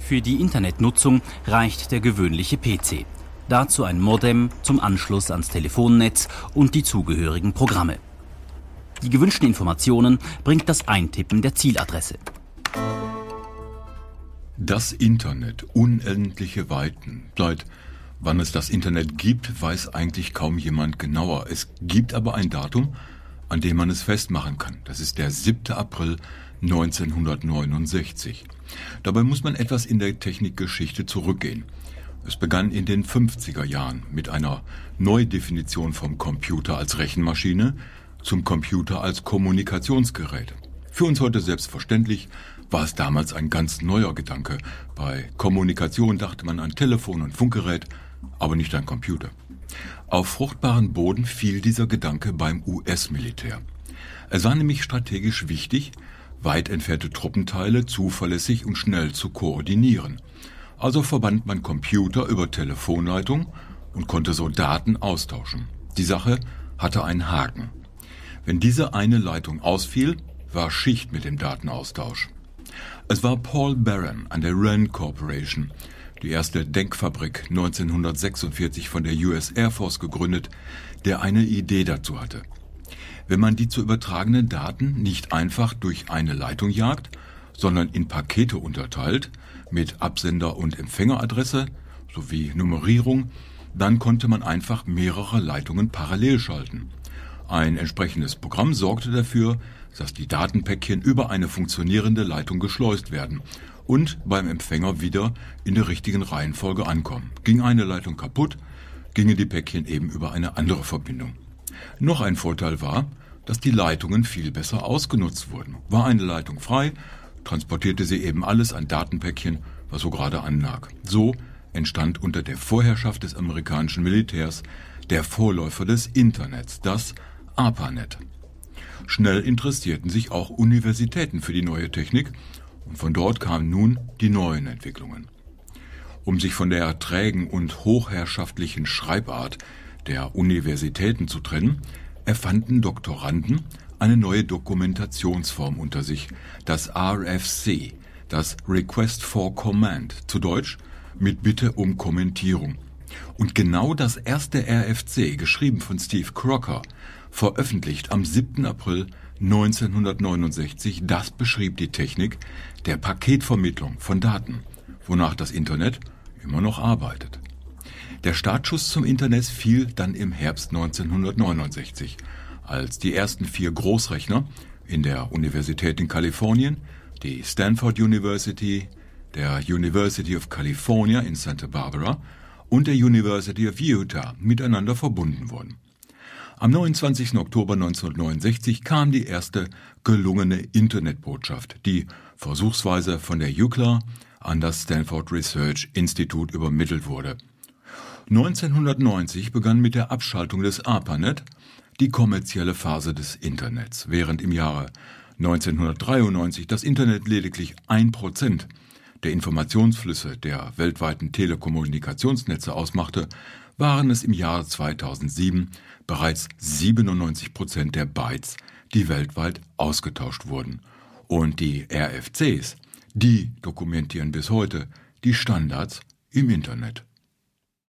Für die Internetnutzung reicht der gewöhnliche PC. Dazu ein Modem zum Anschluss ans Telefonnetz und die zugehörigen Programme. Die gewünschten Informationen bringt das Eintippen der Zieladresse. Das Internet, unendliche Weiten. Seit wann es das Internet gibt, weiß eigentlich kaum jemand genauer. Es gibt aber ein Datum, an dem man es festmachen kann. Das ist der 7. April 1969. Dabei muss man etwas in der Technikgeschichte zurückgehen. Es begann in den 50er Jahren mit einer Neudefinition vom Computer als Rechenmaschine zum Computer als Kommunikationsgerät. Für uns heute selbstverständlich, war es damals ein ganz neuer Gedanke. Bei Kommunikation dachte man an Telefon und Funkgerät, aber nicht an Computer. Auf fruchtbaren Boden fiel dieser Gedanke beim US-Militär. Es war nämlich strategisch wichtig, weit entfernte Truppenteile zuverlässig und schnell zu koordinieren. Also verband man Computer über Telefonleitung und konnte so Daten austauschen. Die Sache hatte einen Haken. Wenn diese eine Leitung ausfiel, war Schicht mit dem Datenaustausch. Es war Paul Baran an der Rand Corporation, die erste Denkfabrik 1946 von der US Air Force gegründet, der eine Idee dazu hatte. Wenn man die zu übertragenen Daten nicht einfach durch eine Leitung jagt, sondern in Pakete unterteilt, mit Absender- und Empfängeradresse sowie Nummerierung, dann konnte man einfach mehrere Leitungen parallel schalten. Ein entsprechendes Programm sorgte dafür, dass die Datenpäckchen über eine funktionierende Leitung geschleust werden und beim Empfänger wieder in der richtigen Reihenfolge ankommen. Ging eine Leitung kaputt, gingen die Päckchen eben über eine andere Verbindung. Noch ein Vorteil war, dass die Leitungen viel besser ausgenutzt wurden. War eine Leitung frei, transportierte sie eben alles an Datenpäckchen, was so gerade anlag. So entstand unter der Vorherrschaft des amerikanischen Militärs der Vorläufer des Internets, das ARPANET. Schnell interessierten sich auch Universitäten für die neue Technik und von dort kamen nun die neuen Entwicklungen. Um sich von der trägen und hochherrschaftlichen Schreibart der Universitäten zu trennen, erfanden Doktoranden eine neue Dokumentationsform unter sich, das RFC, das Request for Comment, zu Deutsch mit Bitte um Kommentierung. Und genau das erste RFC, geschrieben von Steve Crocker, veröffentlicht am 7. April 1969, das beschrieb die Technik der Paketvermittlung von Daten, wonach das Internet immer noch arbeitet. Der Startschuss zum Internet fiel dann im Herbst 1969, als die ersten 4 Großrechner in der Universität in Kalifornien, die Stanford University, der University of California in Santa Barbara und der University of Utah miteinander verbunden wurden. Am 29. Oktober 1969 kam die erste gelungene Internetbotschaft, die versuchsweise von der UCLA an das Stanford Research Institute übermittelt wurde. 1990 begann mit der Abschaltung des ARPANET die kommerzielle Phase des Internets. Während im Jahre 1993 das Internet lediglich 1% der Informationsflüsse der weltweiten Telekommunikationsnetze ausmachte, waren es im Jahr 2007 bereits 97% der Bytes, die weltweit ausgetauscht wurden. Und die RFCs, die dokumentieren bis heute die Standards im Internet.